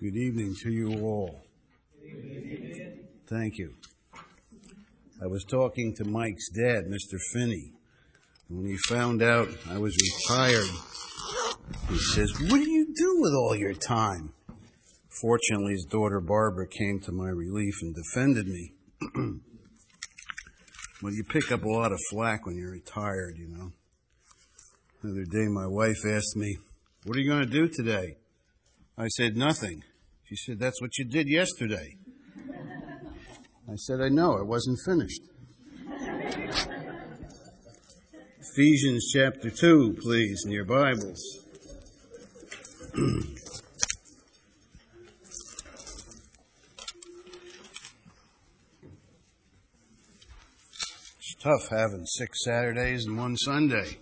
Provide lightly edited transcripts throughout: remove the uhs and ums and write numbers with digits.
Good evening to you all. Thank you. I was talking to Mike's dad, Mr. Finney. When he found out I was retired, he says, "What do you do with all your time?" Fortunately, his daughter Barbara came to my relief and defended me. Well, you pick up a lot of flack when you're retired, you know. The other day, my wife asked me, "What are you going to do today?" I said, "Nothing." She said, "That's what you did yesterday." I said, "I know, it wasn't finished." Ephesians chapter 2, please, in your Bibles. It's tough having 6 Saturdays and 1 Sunday.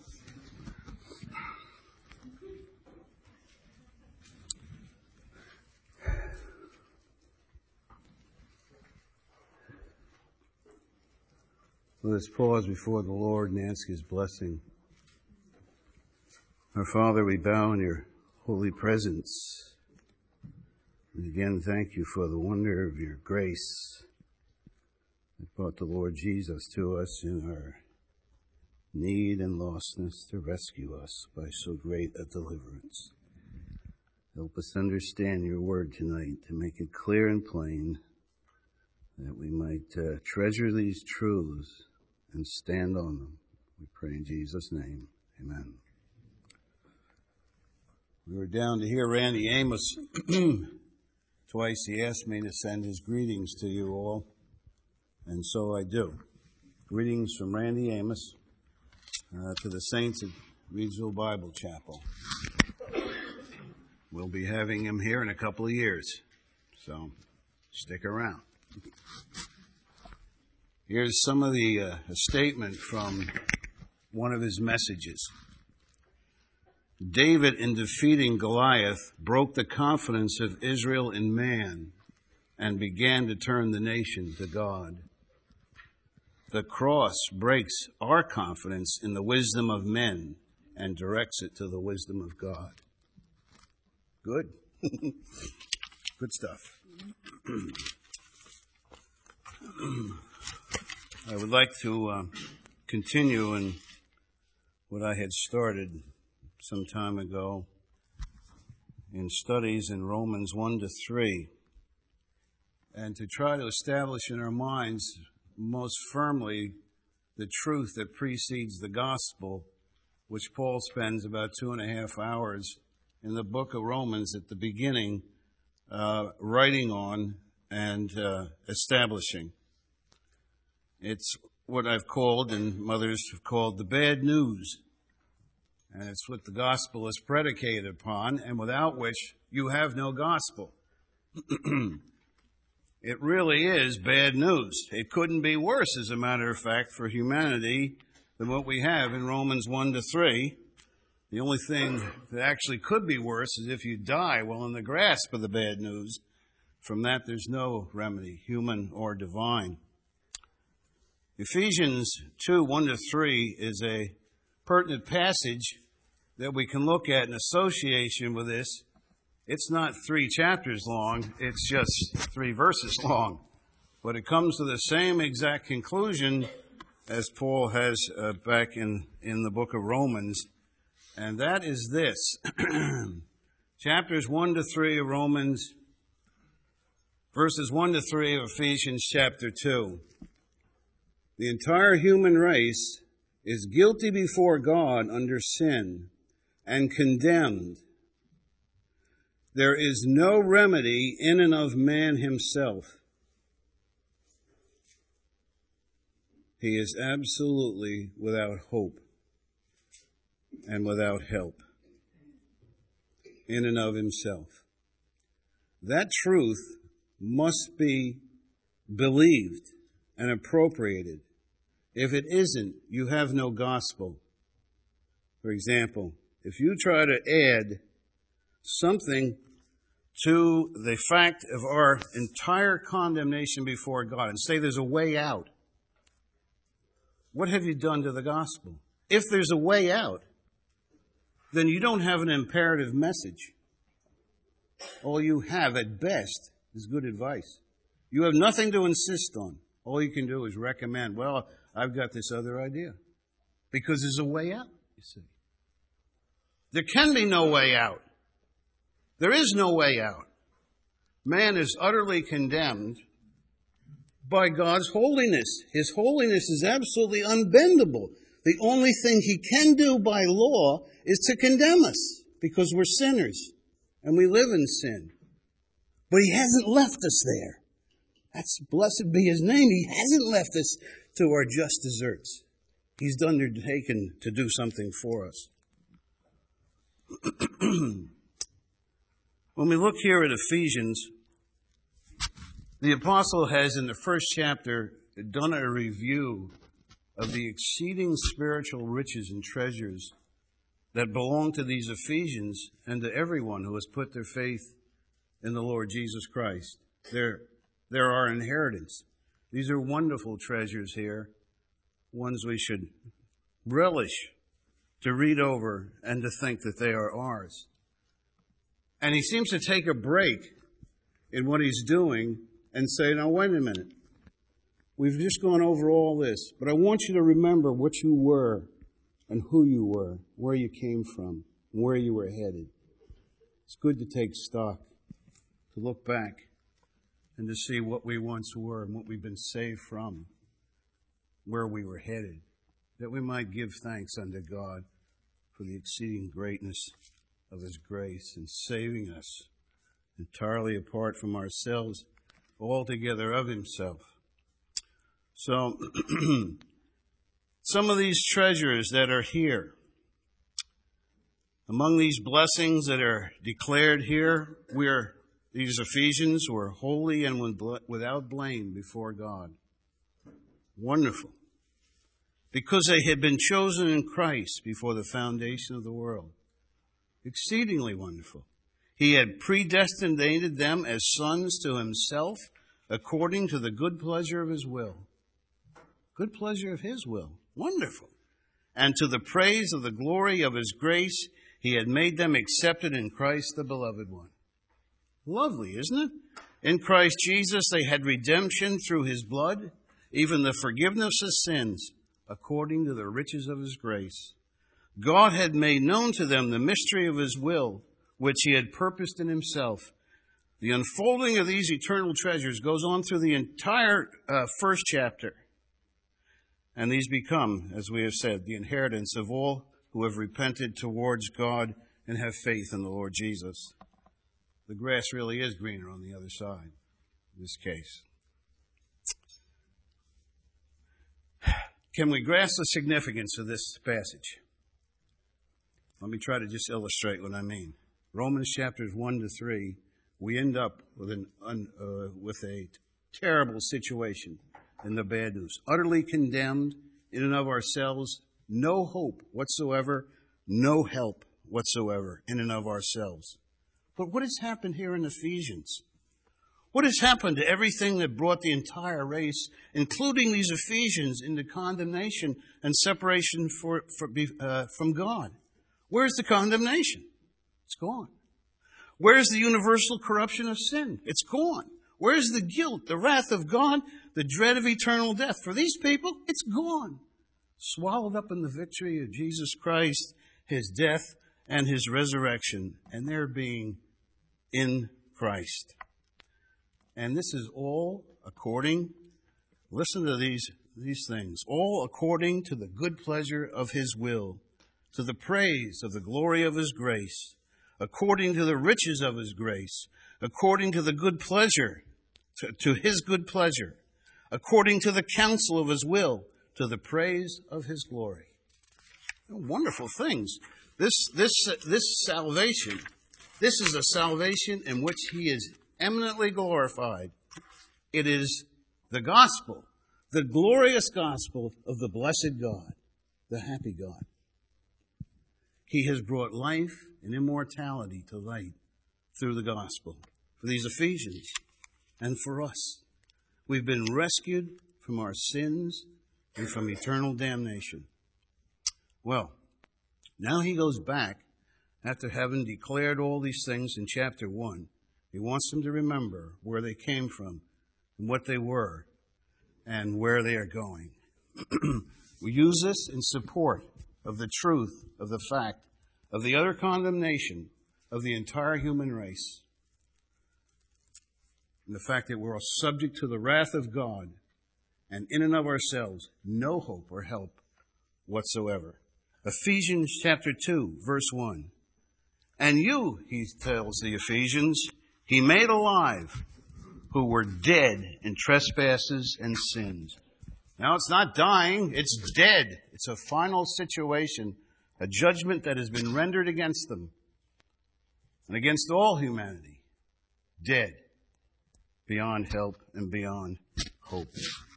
Let us pause before the Lord and ask His blessing. Our Father, we bow in your holy presence. And again, thank you for the wonder of your grace that brought the Lord Jesus to us in our need and lostness to rescue us by so great a deliverance. Help us understand your word tonight to make it clear and plain that we might treasure these truths and stand on them. We pray in Jesus' name. Amen. We were down to hear Randy Amos. Twice he asked me to send his greetings to you all, and so I do. Greetings from Randy Amos to the saints at Reedsville Bible Chapel. We'll be having him here in a couple of years, so stick around. Here's some of a statement from one of his messages. David, in defeating Goliath, broke the confidence of Israel in man and began to turn the nation to God. The cross breaks our confidence in the wisdom of men and directs it to the wisdom of God. Good. Good stuff. I would like to continue in what I had started some time ago in studies in Romans 1 to 3, and to try to establish in our minds most firmly the truth that precedes the gospel, which Paul spends about 2.5 hours in the book of Romans at the beginning writing on and establishing. It's what I've called, and others have called, the bad news. And it's what the gospel is predicated upon, and without which you have no gospel. It really is bad news. It couldn't be worse, as a matter of fact, for humanity than what we have in Romans 1 to 3. The only thing that actually could be worse is if you die while in the grasp of the bad news. From that, there's no remedy, human or divine. Ephesians 2, 1 to 3 is a pertinent passage that we can look at in association with this. It's not 3 chapters long, it's just 3 verses long. But it comes to the same exact conclusion as Paul has back in the book of Romans. And that is this. Chapters 1 to 3 of Romans, verses 1 to 3 of Ephesians chapter 2. The entire human race is guilty before God under sin and condemned. There is no remedy in and of man himself. He is absolutely without hope and without help in and of himself. That truth must be believed and appropriated. If it isn't, you have no gospel. For example, if you try to add something to the fact of our entire condemnation before God and say there's a way out, what have you done to the gospel? If there's a way out, then you don't have an imperative message. All you have at best is good advice. You have nothing to insist on. All you can do is recommend, well, I've got this other idea. Because there's a way out, you see. There can be no way out. There is no way out. Man is utterly condemned by God's holiness. His holiness is absolutely unbendable. The only thing He can do by law is to condemn us because we're sinners and we live in sin. But He hasn't left us there. That's blessed be His name. He hasn't left us to our just deserts. He's undertaken to do something for us. When we look here at Ephesians, the apostle has in the first chapter done a review of the exceeding spiritual riches and treasures that belong to these Ephesians and to everyone who has put their faith in the Lord Jesus Christ. They're our inheritance. These are wonderful treasures here, ones we should relish to read over and to think that they are ours. And he seems to take a break in what he's doing and say, now wait a minute. We've just gone over all this, but I want you to remember what you were and who you were, where you came from, where you were headed. It's good to take stock, to look back and to see what we once were and what we've been saved from, where we were headed, that we might give thanks unto God for the exceeding greatness of His grace in saving us entirely apart from ourselves, altogether of Himself. So, some of these treasures that are here, among these blessings that are declared here, these Ephesians were holy and without blame before God. Wonderful. Because they had been chosen in Christ before the foundation of the world. Exceedingly wonderful. He had predestinated them as sons to Himself according to the good pleasure of His will. Good pleasure of His will. Wonderful. And to the praise of the glory of His grace, He had made them accepted in Christ the Beloved One. Lovely, isn't it? In Christ Jesus they had redemption through His blood, even the forgiveness of sins, according to the riches of His grace. God had made known to them the mystery of His will, which He had purposed in Himself. The unfolding of these eternal treasures goes on through the entire first chapter. And these become, as we have said, the inheritance of all who have repented towards God and have faith in the Lord Jesus. The grass really is greener on the other side in this case. Can we grasp the significance of this passage? Let me try to just illustrate what I mean. Romans chapters 1 to 3, we end up with a terrible situation in the bad news. Utterly condemned in and of ourselves, no hope whatsoever, no help whatsoever in and of ourselves. But what has happened here in Ephesians? What has happened to everything that brought the entire race, including these Ephesians, into condemnation and separation from God? Where's the condemnation? It's gone. Where's the universal corruption of sin? It's gone. Where's the guilt, the wrath of God, the dread of eternal death? For these people, it's gone. Swallowed up in the victory of Jesus Christ, His death, and His resurrection, and their being in Christ. And this is all according, listen to these things, all according to the good pleasure of His will, to the praise of the glory of His grace, according to the riches of His grace, according to the good pleasure, to His good pleasure, according to the counsel of His will, to the praise of His glory. Wonderful things. This salvation, this is a salvation in which He is eminently glorified. It is the gospel, the glorious gospel of the blessed God, the happy God. He has brought life and immortality to light through the gospel for these Ephesians and for us. We've been rescued from our sins and from eternal damnation. Well, now he goes back After having declared all these things in chapter 1, he wants them to remember where they came from and what they were and where they are going. We use this in support of the truth of the fact of the utter condemnation of the entire human race, and the fact that we're all subject to the wrath of God, and in and of ourselves, no hope or help whatsoever. Ephesians chapter 2, verse 1. And you, he tells the Ephesians, he made alive who were dead in trespasses and sins. Now, it's not dying, it's dead. It's a final situation, a judgment that has been rendered against them and against all humanity. Dead, beyond help and beyond hope.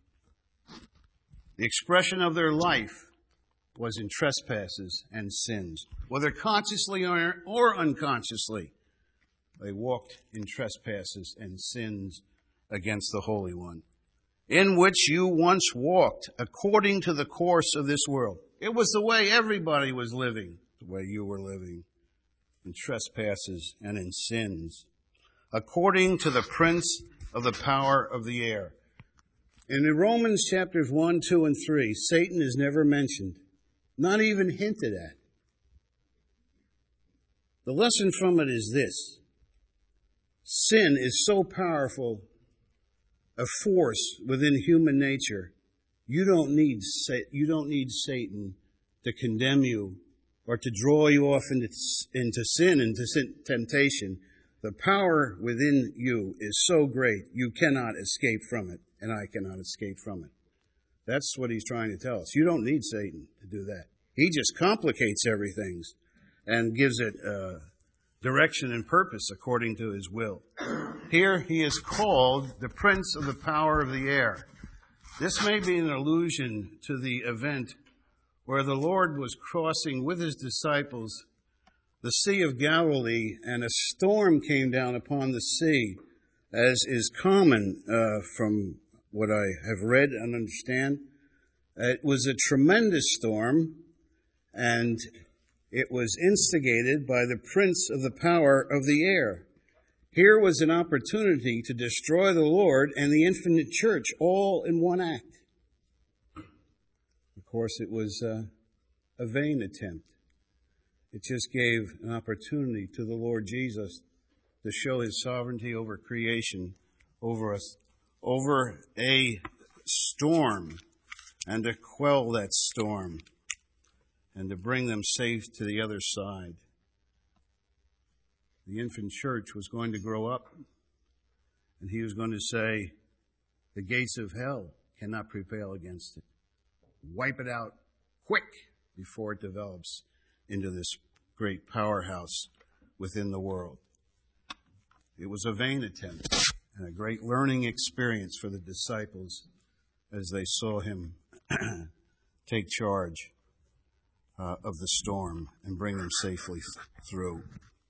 The expression of their life was in trespasses and sins. Whether consciously or unconsciously, they walked in trespasses and sins against the Holy One, in which you once walked according to the course of this world. It was the way everybody was living, the way you were living, in trespasses and in sins, according to the prince of the power of the air. In Romans chapters 1, 2, and 3, Satan is never mentioned, not even hinted at. The lesson from it is this: sin is so powerful a force within human nature, you don't need Satan to condemn you or to draw you off into sin, into temptation. The power within you is so great, you cannot escape from it, and I cannot escape from it. That's what he's trying to tell us. You don't need Satan to do that. He just complicates everything and gives it direction and purpose according to his will. Here he is called the prince of the power of the air. This may be an allusion to the event where the Lord was crossing with his disciples the Sea of Galilee, and a storm came down upon the sea, as is common from what I have read and understand. It was a tremendous storm, and it was instigated by the prince of the power of the air. Here was an opportunity to destroy the Lord and the infinite church all in one act. Of course, it was a vain attempt. It just gave an opportunity to the Lord Jesus to show his sovereignty over creation, over us, over a storm, and to quell that storm, and to bring them safe to the other side. The infant church was going to grow up, and he was going to say, the gates of hell cannot prevail against it. Wipe it out quick before it develops into this great powerhouse within the world. It was a vain attempt and a great learning experience for the disciples as they saw him take charge of the storm and bring them safely through.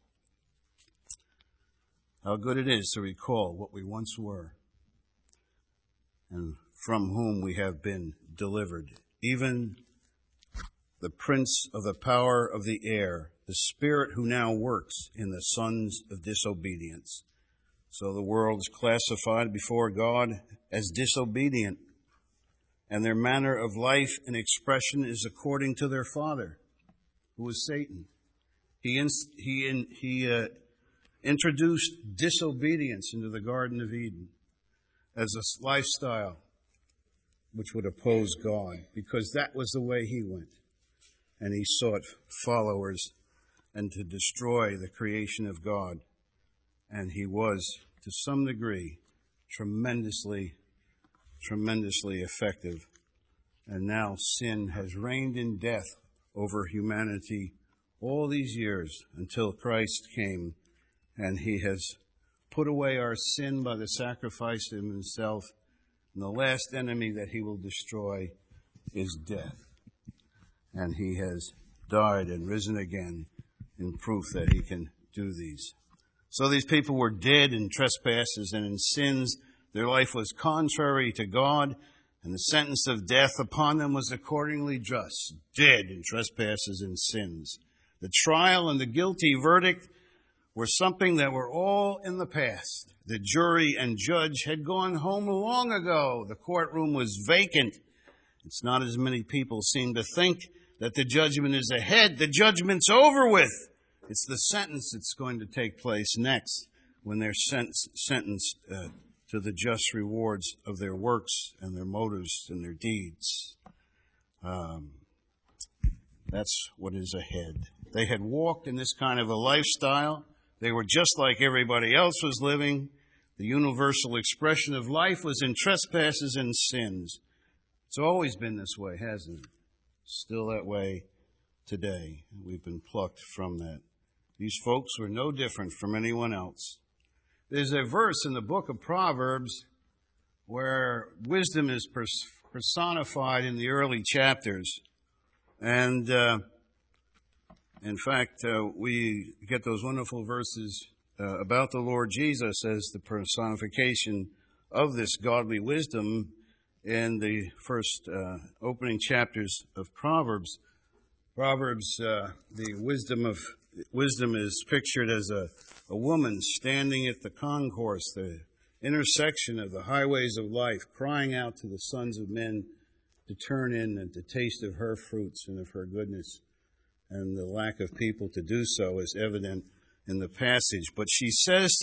How good it is to recall what we once were and from whom we have been delivered. Even the prince of the power of the air, the spirit who now works in the sons of disobedience. So the world is classified before God as disobedient, and their manner of life and expression is according to their father, who is Satan. He introduced disobedience into the Garden of Eden as a lifestyle which would oppose God, because that was the way he went. And he sought followers and to destroy the creation of God. And he was, to some degree, tremendously effective. And now sin has reigned in death over humanity all these years until Christ came, and he has put away our sin by the sacrifice of himself. And the last enemy that he will destroy is death. And he has died and risen again in proof that he can do these. So these people were dead in trespasses and in sins. Their life was contrary to God, and the sentence of death upon them was accordingly just, dead in trespasses and sins. The trial and the guilty verdict were something that were all in the past. The jury and judge had gone home long ago. The courtroom was vacant. It's not as many people seem to think that the judgment is ahead. The judgment's over with. It's the sentence that's going to take place next when they're sentenced to the just rewards of their works and their motives and their deeds. That's what is ahead. They had walked in this kind of a lifestyle. They were just like everybody else was living. The universal expression of life was in trespasses and sins. It's always been this way, hasn't it? Still that way today. We've been plucked from that. These folks were no different from anyone else. There's a verse in the book of Proverbs where wisdom is personified in the early chapters. And in fact, we get those wonderful verses about the Lord Jesus as the personification of this godly wisdom in the first opening chapters of Proverbs. Proverbs, the wisdom is pictured as a woman standing at the concourse, the intersection of the highways of life, crying out to the sons of men to turn in and to taste of her fruits and of her goodness. And the lack of people to do so is evident in the passage. But she says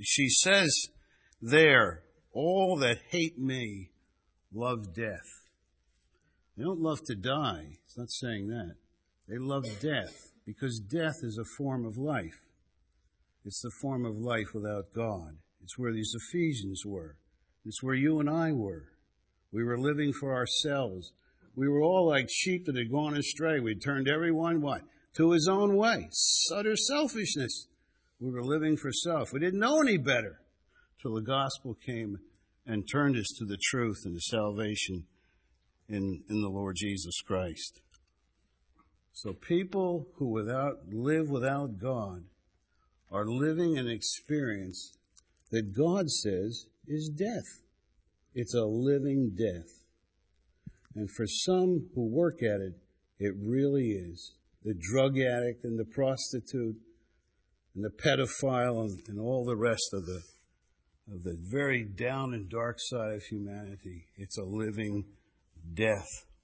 there, all that hate me love death. They don't love to die. It's not saying that. They love death because death is a form of life. It's the form of life without God. It's where these Ephesians were. It's where you and I were. We were living for ourselves. We were all like sheep that had gone astray. We turned everyone, what? To his own way. Utter selfishness. We were living for self. We didn't know any better till the gospel came and turned us to the truth and the salvation in the Lord Jesus Christ. So people who live without God are living an experience that God says is death. It's a living death. And for some who work at it, it really is. The drug addict and the prostitute and the pedophile and all the rest of the very down and dark side of humanity. It's a living death.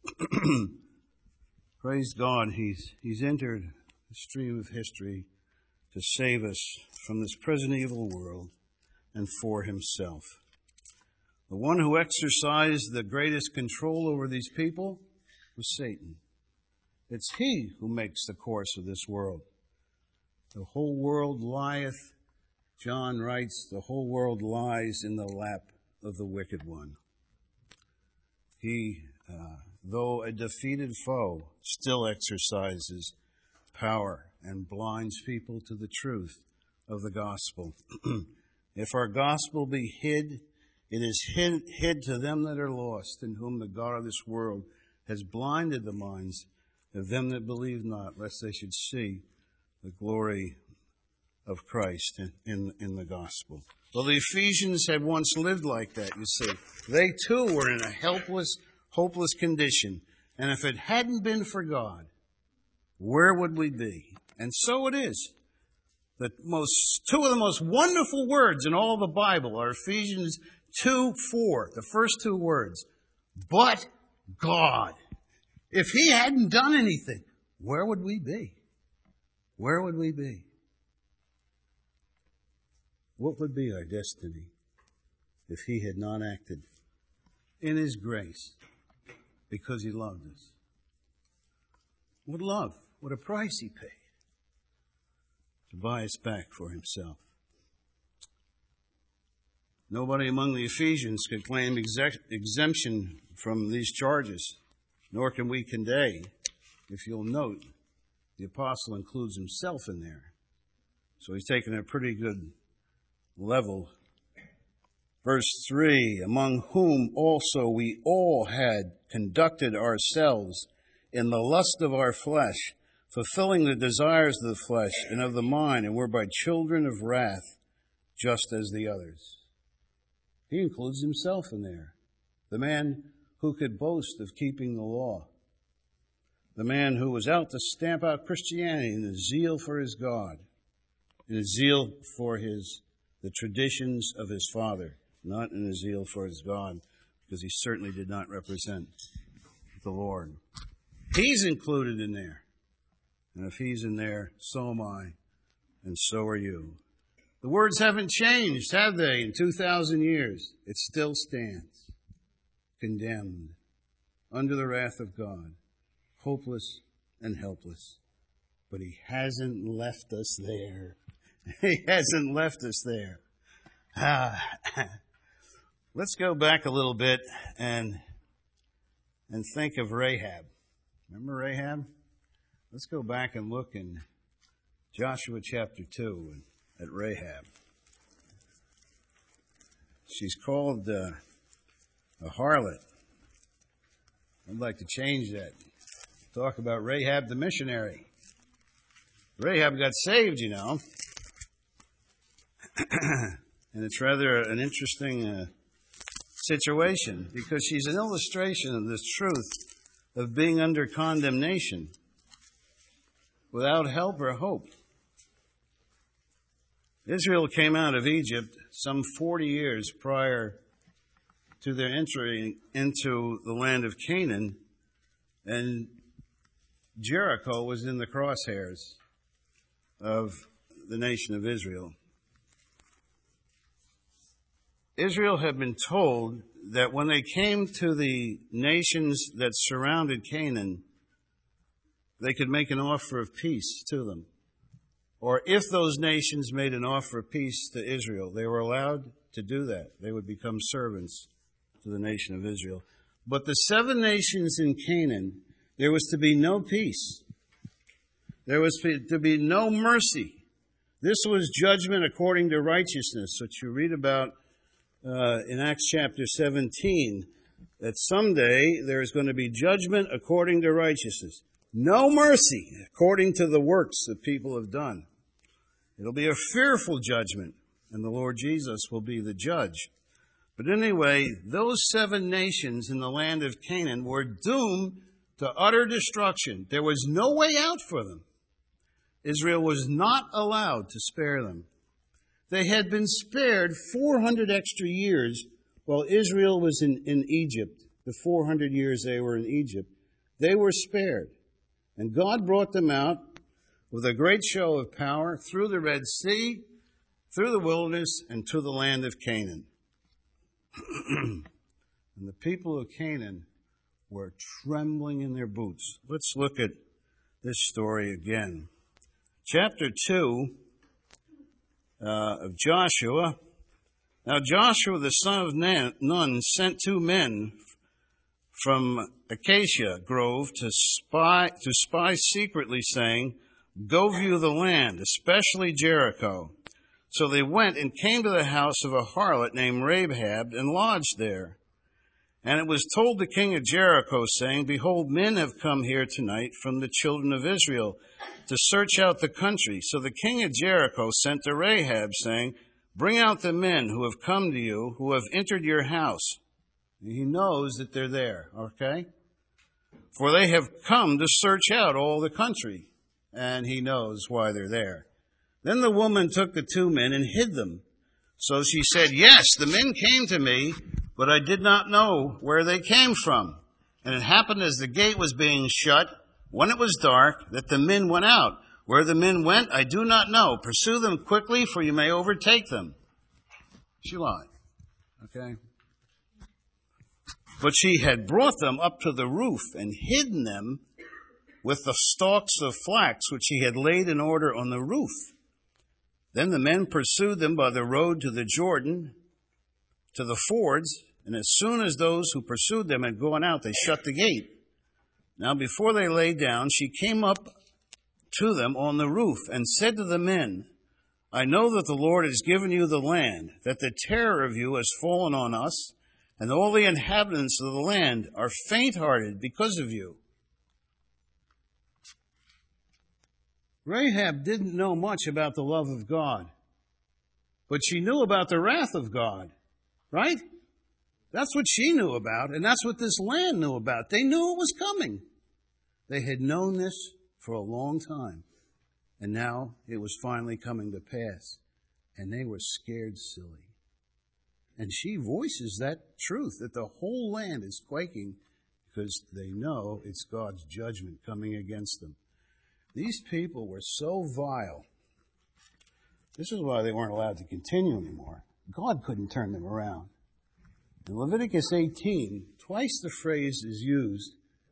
Praise God, He's entered the stream of history to save us from this present evil world and for Himself. The one who exercised the greatest control over these people was Satan. It's he who makes the course of this world. The whole world lieth, John writes, the whole world lies in the lap of the wicked one. He, though a defeated foe, still exercises power and blinds people to the truth of the gospel. If our gospel be hid, it is hid to them that are lost, in whom the God of this world has blinded the minds of them that believe not, lest they should see the glory of Christ in the gospel. Well, the Ephesians had once lived like that, you see. They too were in a helpless, hopeless condition. And if it hadn't been for God, where would we be? And so it is. Two of the most wonderful words in all the Bible are Ephesians 2:4, the first two words. But God. If He hadn't done anything, where would we be? Where would we be? What would be our destiny if He had not acted in His grace because He loved us? What love, what a price He paid to buy us back for Himself. Nobody among the Ephesians could claim exemption from these charges, nor can we today. If you'll note, the apostle includes himself in there. So he's taken a pretty good level. Verse 3, among whom also we all had conducted ourselves in the lust of our flesh, fulfilling the desires of the flesh and of the mind, and were by children of wrath, just as the others. He includes himself in there. The man who could boast of keeping the law. the man who was out to stamp out Christianity in his zeal for his God, in his zeal for the traditions of his father, not in his zeal for his God, because he certainly did not represent the Lord. He's included in there. And if he's in there, so am I, and so are you. The words haven't changed, have they, in 2,000 years? It still stands, condemned, under the wrath of God, hopeless and helpless. But he hasn't left us there. He hasn't left us there. Let's go back a little bit and think of Rahab. Remember Rahab? Let's go back and look in Joshua chapter 2 at Rahab. She's called a harlot. I'd like to change that. Talk about Rahab the missionary. Rahab got saved, you know. And it's rather an interesting situation because she's an illustration of this truth of being under condemnation without help or hope. Israel came out of Egypt some 40 years prior to their entry into the land of Canaan, and Jericho was in the crosshairs of the nation of Israel. Israel had been told that when they came to the nations that surrounded Canaan, they could make an offer of peace to them. Or if those nations made an offer of peace to Israel, they were allowed to do that. They would become servants to the nation of Israel. But the 7 nations in Canaan, there was to be no peace. There was to be no mercy. This was judgment according to righteousness, which you read about in Acts chapter 17, that someday there is going to be judgment according to righteousness. No mercy according to the works that people have done. It'll be a fearful judgment, and the Lord Jesus will be the judge. But anyway, those 7 nations in the land of Canaan were doomed to utter destruction. There was no way out for them. Israel was not allowed to spare them. They had been spared 400 extra years while Israel was in Egypt. The 400 years they were in Egypt, they were spared. And God brought them out with a great show of power through the Red Sea, through the wilderness, and to the land of Canaan. And the people of Canaan were trembling in their boots. Let's look at this story again. Chapter 2 of Joshua. Now Joshua the son of Nun sent 2 men from Acacia Grove to spy secretly, saying, "Go view the land, especially Jericho." So they went and came to the house of a harlot named Rahab and lodged there. And it was told the king of Jericho, saying, "Behold, men have come here tonight from the children of Israel to search out the country." So the king of Jericho sent to Rahab, saying, "Bring out the men who have come to you, who have entered your house." And he knows that they're there, okay? For they have come to search out all the country, and he knows why they're there. Then the woman took the 2 men and hid them. So she said, "Yes, the men came to me, but I did not know where they came from. And it happened as the gate was being shut, when it was dark, that the men went out. Where the men went, I do not know. Pursue them quickly, for you may overtake them." She lied, okay? But she had brought them up to the roof and hidden them with the stalks of flax which she had laid in order on the roof. Then the men pursued them by the road to the Jordan, to the fords, and as soon as those who pursued them had gone out, they shut the gate. Now before they lay down, she came up to them on the roof and said to the men, "I know that the Lord has given you the land, that the terror of you has fallen on us, and all the inhabitants of the land are faint-hearted because of you." Rahab didn't know much about the love of God, but she knew about the wrath of God, right? That's what she knew about, and that's what this land knew about. They knew it was coming. They had known this for a long time, and now it was finally coming to pass, and they were scared silly. And she voices that truth, that the whole land is quaking because they know it's God's judgment coming against them. These people were so vile. This is why they weren't allowed to continue anymore. God couldn't turn them around. In Leviticus 18, twice the phrase is used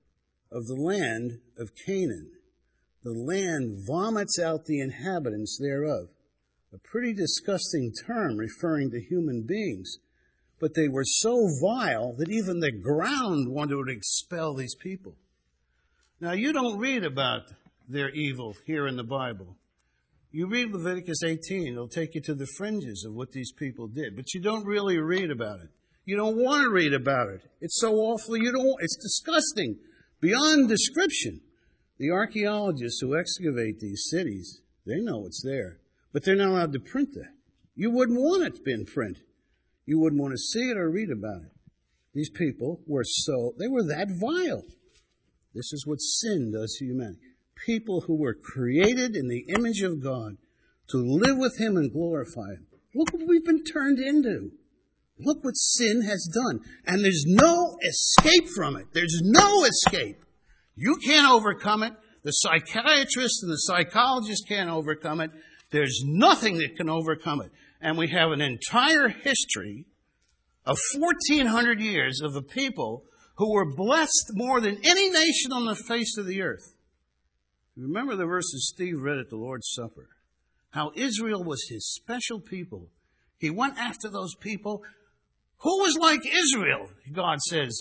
of the land of Canaan. The land vomits out the inhabitants thereof. A pretty disgusting term referring to human beings. But they were so vile that even the ground wanted to expel these people. Now, you don't read about their evil here in the Bible. You read Leviticus 18, it'll take you to the fringes of what these people did. But you don't really read about it. You don't want to read about it. It's so awful, it's disgusting, beyond description. The archaeologists who excavate these cities, they know what's there. But they're not allowed to print that. You wouldn't want it in print. You wouldn't want to see it or read about it. These people were they were that vile. This is what sin does to humanity. People who were created in the image of God to live with Him and glorify Him. Look what we've been turned into. Look what sin has done. And there's no escape from it. There's no escape. You can't overcome it. The psychiatrists and the psychologists can't overcome it. There's nothing that can overcome it. And we have an entire history of 1,400 years of a people who were blessed more than any nation on the face of the earth. Remember the verses Steve read at the Lord's Supper. How Israel was His special people. He went after those people. Who was like Israel? God says,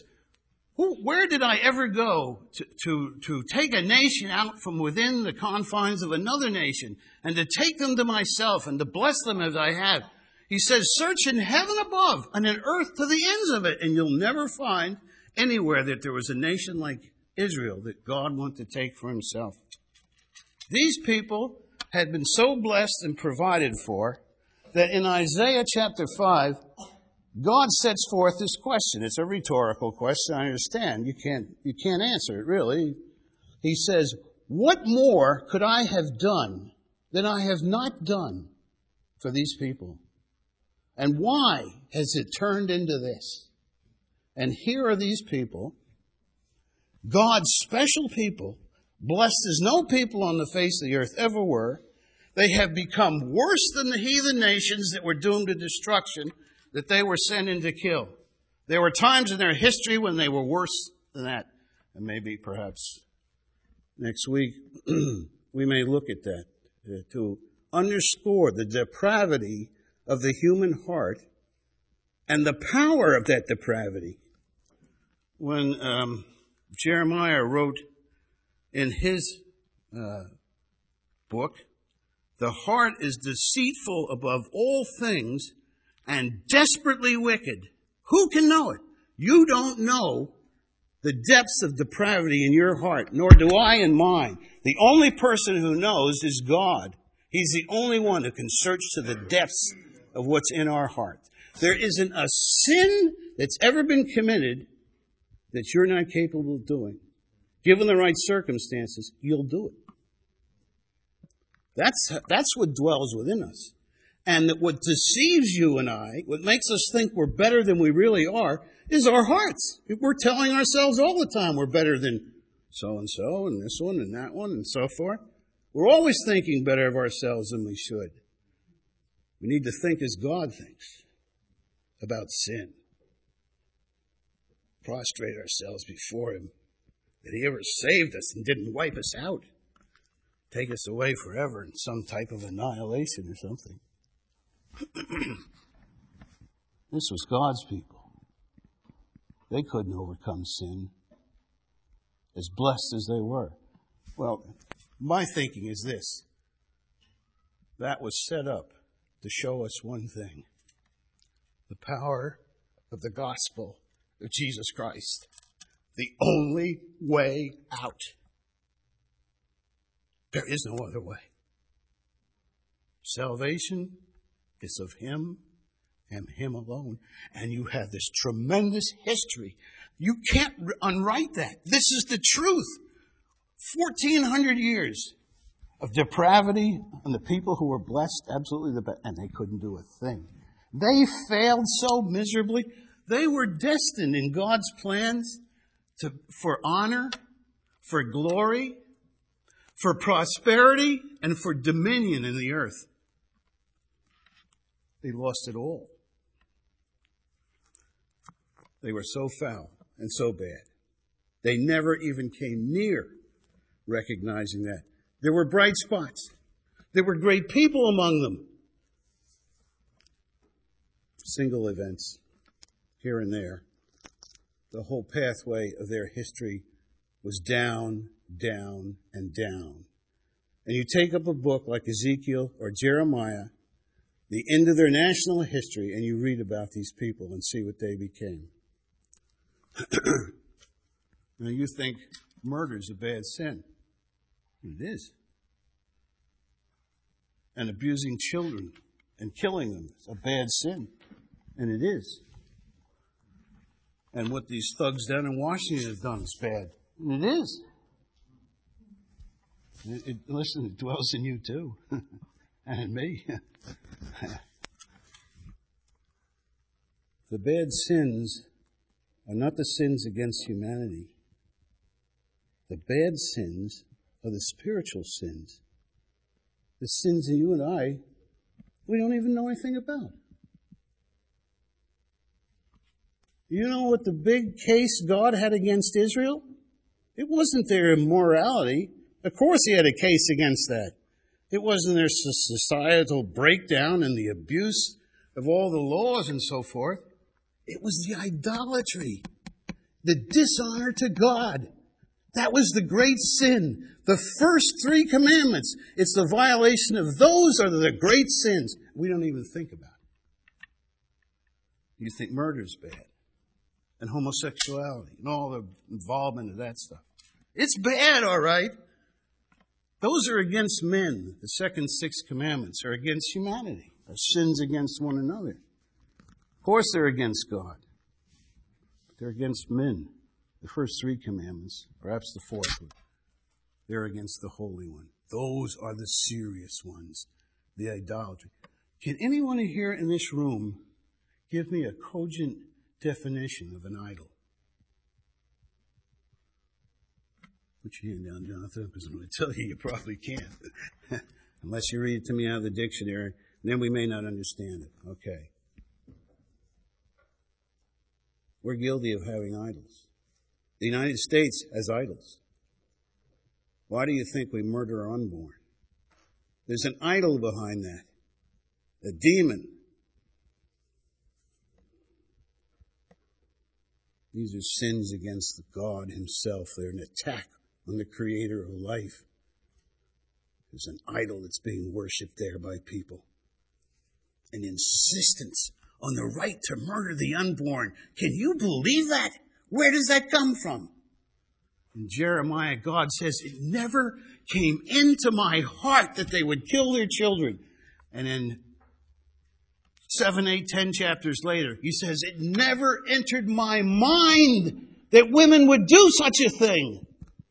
where did I ever go to take a nation out from within the confines of another nation and to take them to myself and to bless them as I have? He says, search in heaven above and in earth to the ends of it, and you'll never find anywhere that there was a nation like Israel that God wanted to take for Himself. These people had been so blessed and provided for that in Isaiah chapter 5, God sets forth this question. It's a rhetorical question, I understand. You can't answer it, really. He says, what more could I have done that I have not done for these people? And why has it turned into this? And here are these people, God's special people, blessed as no people on the face of the earth ever were. They have become worse than the heathen nations that were doomed to destruction, that they were sent in to kill. There were times in their history when they were worse than that. And maybe perhaps next week we may look at that to underscore the depravity of the human heart and the power of that depravity. When Jeremiah wrote in his book, the heart is deceitful above all things and desperately wicked. Who can know it? You don't know the depths of depravity in your heart, nor do I in mine. The only person who knows is God. He's the only one who can search to the depths of what's in our heart. There isn't a sin that's ever been committed that you're not capable of doing. Given the right circumstances, you'll do it. That's what dwells within us. And that what deceives you and I, what makes us think we're better than we really are, is our hearts. We're telling ourselves all the time we're better than so-and-so and this one and that one and so forth. We're always thinking better of ourselves than we should. We need to think as God thinks about sin. Prostrate ourselves before Him. That He ever saved us and didn't wipe us out. Take us away forever in some type of annihilation or something. This was God's people. They couldn't overcome sin, as blessed as they were. Well, my thinking is this. That was set up to show us one thing. The power of the gospel of Jesus Christ. The only way out. There is no other way. Salvation is of Him and Him alone. And you have this tremendous history. You can't unwrite that. This is the truth. 1,400 years of depravity on the people who were blessed, absolutely the best, and they couldn't do a thing. They failed so miserably. They were destined in God's plans for honor, for glory, for prosperity, and for dominion in the earth. They lost it all. They were so foul and so bad. They never even came near recognizing that. There were bright spots. There were great people among them. Single events here and there. The whole pathway of their history was down, down, and down. And you take up a book like Ezekiel or Jeremiah, the end of their national history, and you read about these people and see what they became. Now you think murder is a bad sin. It is. And abusing children and killing them is a bad sin. And it is. And what these thugs down in Washington have done is bad. And it is. Listen, it dwells in you too. And in me. The bad sins are not the sins against humanity. The bad sins are the spiritual sins. The sins in you and I, we don't even know anything about. You know what the big case God had against Israel? It wasn't their immorality. Of course he had a case against that. It wasn't their societal breakdown and the abuse of all the laws and so forth. It was the idolatry, the dishonor to God. That was the great sin. The first 3 commandments, it's the violation of those are the great sins. We don't even think about it. You think murder's bad. And homosexuality and all the involvement of that stuff. It's bad, all right. Those are against men. The second 6 commandments are against humanity. They're sins against one another. Of course they're against God. But they're against men. The first 3 commandments, perhaps the 4th one, they're against the Holy One. Those are the serious ones. The idolatry. Can anyone here in this room give me a cogent definition of an idol? Put your hand down, Jonathan, because I'm going to tell you, you probably can't. Unless you read it to me out of the dictionary, then we may not understand it. Okay. We're guilty of having idols. The United States has idols. Why do you think we murder our unborn? There's an idol behind that. A demon. These are sins against God himself. They're an attack on the creator of life. There's an idol that's being worshipped there by people. An insistence on the right to murder the unborn. Can you believe that? Where does that come from? In Jeremiah, God says, it never came into my heart that they would kill their children. And in 7, 8, 10 chapters later, he says, it never entered my mind that women would do such a thing.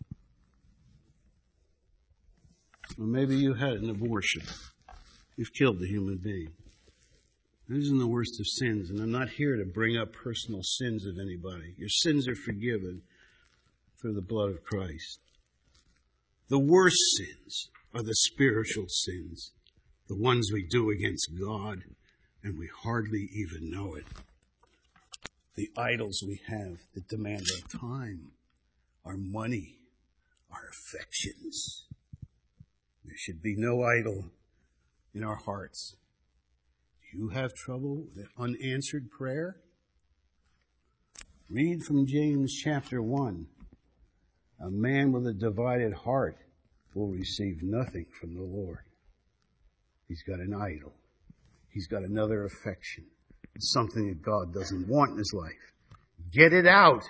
Well, maybe you had an abortion. You've killed a human being. This isn't the worst of sins, and I'm not here to bring up personal sins of anybody. Your sins are forgiven through the blood of Christ. The worst sins are the spiritual sins, the ones we do against God, and we hardly even know it. The idols we have that demand our time, our money, our affections. There should be no idol in our hearts. Do you have trouble with unanswered prayer? Read from James chapter 1. A man with a divided heart will receive nothing from the Lord. He's got an idol. He's got another affection. It's something that God doesn't want in his life. Get it out.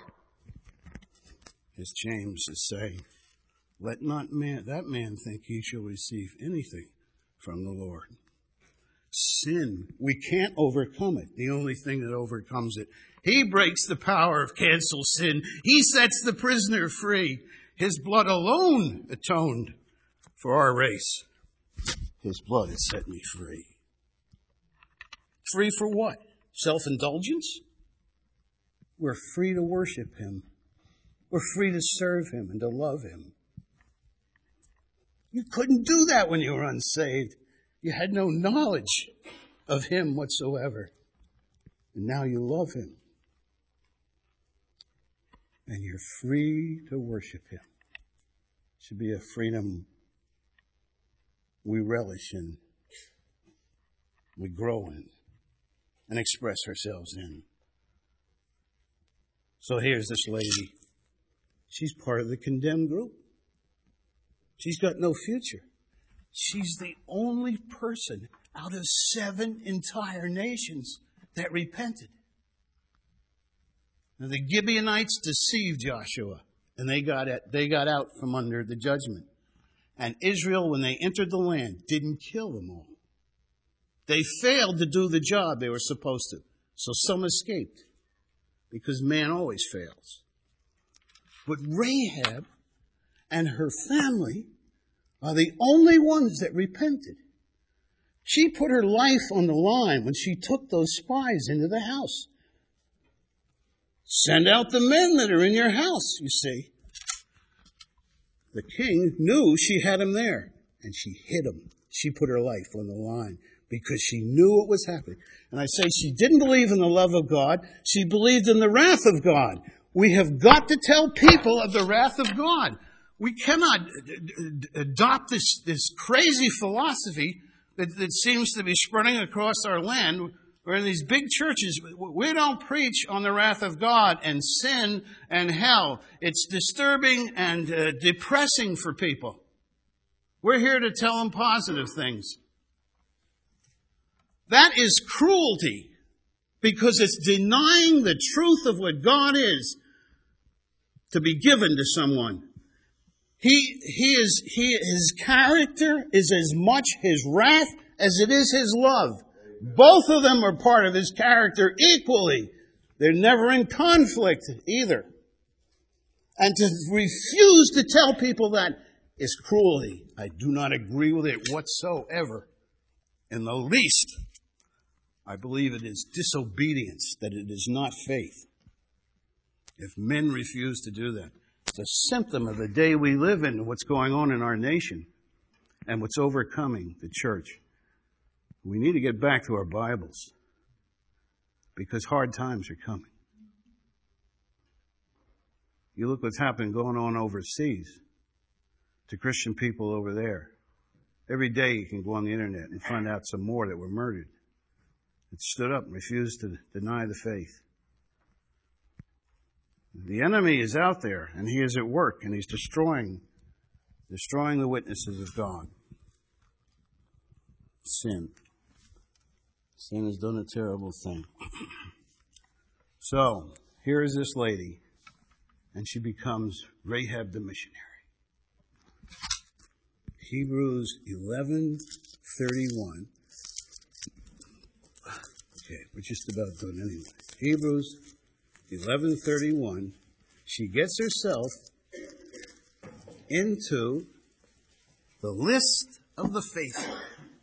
As James is saying, let not that man think he shall receive anything from the Lord. Sin, we can't overcome it. The only thing that overcomes it, he breaks the power of cancel sin. He sets the prisoner free. His blood alone atoned for our race. His blood has set me free. Free for what? Self-indulgence? We're free to worship Him. We're free to serve Him and to love Him. You couldn't do that when you were unsaved. You had no knowledge of Him whatsoever. And now you love Him. And you're free to worship Him. It should be a freedom we relish in, we grow in, and express ourselves in. So here's this lady. She's part of the condemned group. She's got no future. She's the only person out of 7 entire nations that repented. Now, the Gibeonites deceived Joshua, and they got out from under the judgment. And Israel, when they entered the land, didn't kill them all. They failed to do the job they were supposed to. So some escaped, because man always fails. But Rahab and her family are the only ones that repented. She put her life on the line when she took those spies into the house. Send out the men that are in your house, you see. The king knew she had him there, and she hid him. She put her life on the line because she knew what was happening. And I say she didn't believe in the love of God. She believed in the wrath of God. We have got to tell people of the wrath of God. We cannot adopt this crazy philosophy that seems to be spreading across our land. We're in these big churches. We don't preach on the wrath of God and sin and hell. It's disturbing and depressing for people. We're here to tell them positive things. That is cruelty because it's denying the truth of what God is to be given to someone. His character is as much His wrath as it is His love. Both of them are part of His character equally. They're never in conflict either. And to refuse to tell people that is cruelty. I do not agree with it whatsoever. In the least, I believe it is disobedience, that it is not faith. If men refuse to do that, it's a symptom of the day we live in and what's going on in our nation and what's overcoming the church. We need to get back to our Bibles because hard times are coming. You look what's happening going on overseas to Christian people over there. Every day you can go on the internet and find out some more that were murdered, that stood up and refused to deny the faith. The enemy is out there and he is at work and he's destroying the witnesses of God. Sin. Sin has done a terrible thing. So, here is this lady, and she becomes Rahab the missionary. Hebrews 11:31. Okay, we're just about done anyway. Hebrews 11:31. She gets herself into the list of the faithful.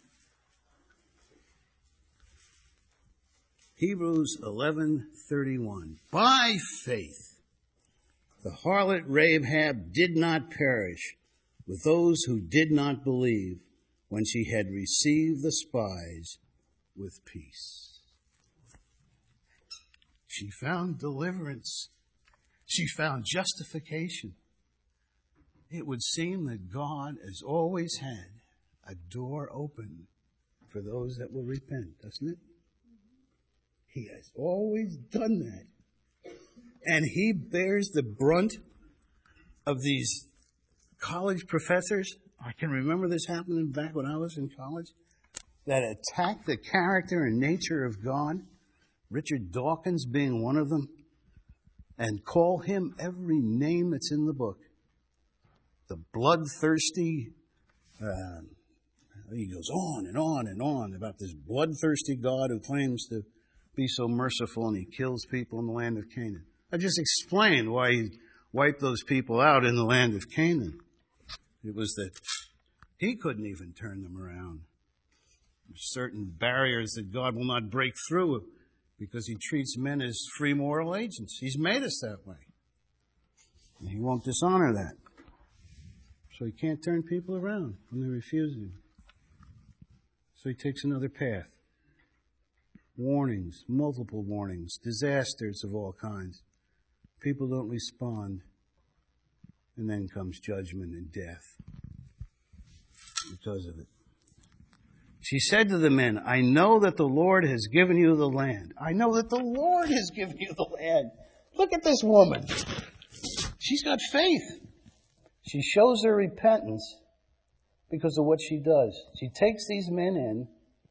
Hebrews 11:31. By faith, the harlot Rahab did not perish with those who did not believe when she had received the spies with peace. She found deliverance. She found justification. It would seem that God has always had a door open for those that will repent, doesn't it? He has always done that. And He bears the brunt of these college professors. I can remember this happening back when I was in college, that attacked the character and nature of God, Richard Dawkins being one of them, and call him every name that's in the book. The bloodthirsty, he goes on and on and on about this bloodthirsty God who claims to be so merciful and He kills people in the land of Canaan. I just explained why wipe those people out in the land of Canaan. It was that he couldn't even turn them around. There's certain barriers that God will not break through because he treats men as free moral agents. He's made us that way. And he won't dishonor that. So he can't turn people around when they refuse him. So he takes another path. Warnings, multiple warnings, disasters of all kinds. People don't respond. And then comes judgment and death because of it. She said to the men, I know that the Lord has given you the land. I know that the Lord has given you the land. Look at this woman. She's got faith. She shows her repentance because of what she does. She takes these men in,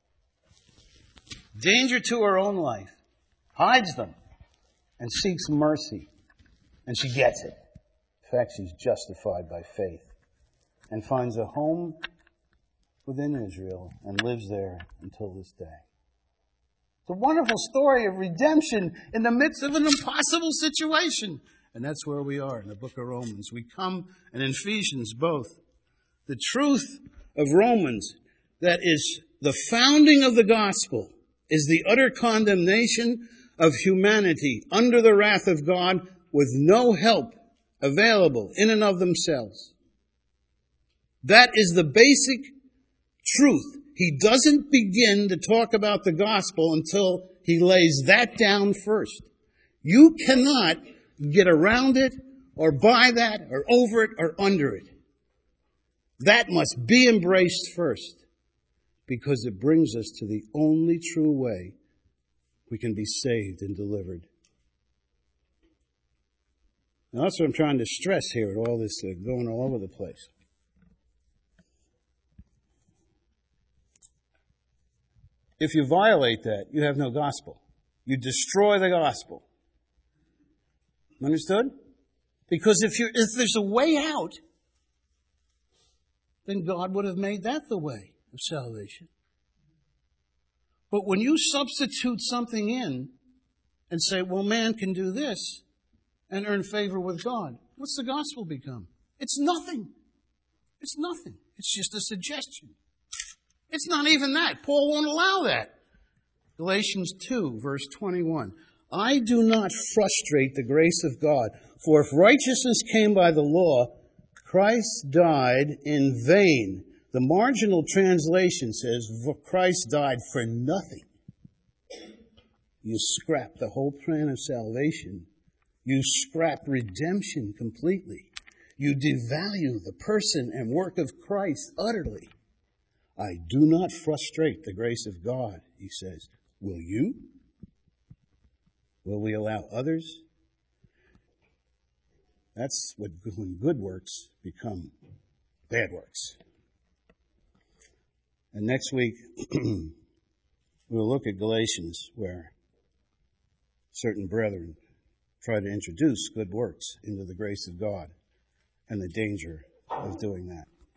danger to her own life, hides them, and seeks mercy. And she gets it. In fact, she's justified by faith and finds a home within Israel and lives there until this day. It's a wonderful story of redemption in the midst of an impossible situation. And that's where we are in the book of Romans. We come, and in Ephesians both. The truth of Romans, that is the founding of the gospel, is the utter condemnation of humanity under the wrath of God with no help available in and of themselves. That is the basic truth. He doesn't begin to talk about the gospel until he lays that down first. You cannot get around it or by that or over it or under it. That must be embraced first because it brings us to the only true way we can be saved and delivered. Now that's what I'm trying to stress here with all this going all over the place. If you violate that, you have no gospel. You destroy the gospel. Understood? Because if there's a way out, then God would have made that the way of salvation. But when you substitute something in and say, well, man can do this and earn favor with God, what's the gospel become? It's nothing. It's nothing. It's just a suggestion. It's not even that. Paul won't allow that. Galatians 2, verse 21. I do not frustrate the grace of God, for if righteousness came by the law, Christ died in vain. The marginal translation says, Christ died for nothing. You scrap the whole plan of salvation. You scrap redemption completely. You devalue the person and work of Christ utterly. I do not frustrate the grace of God, he says. Will you? Will we allow others? That's when good works become bad works. And next week, we'll look at Galatians, where certain brethren try to introduce good works into the grace of God and the danger of doing that.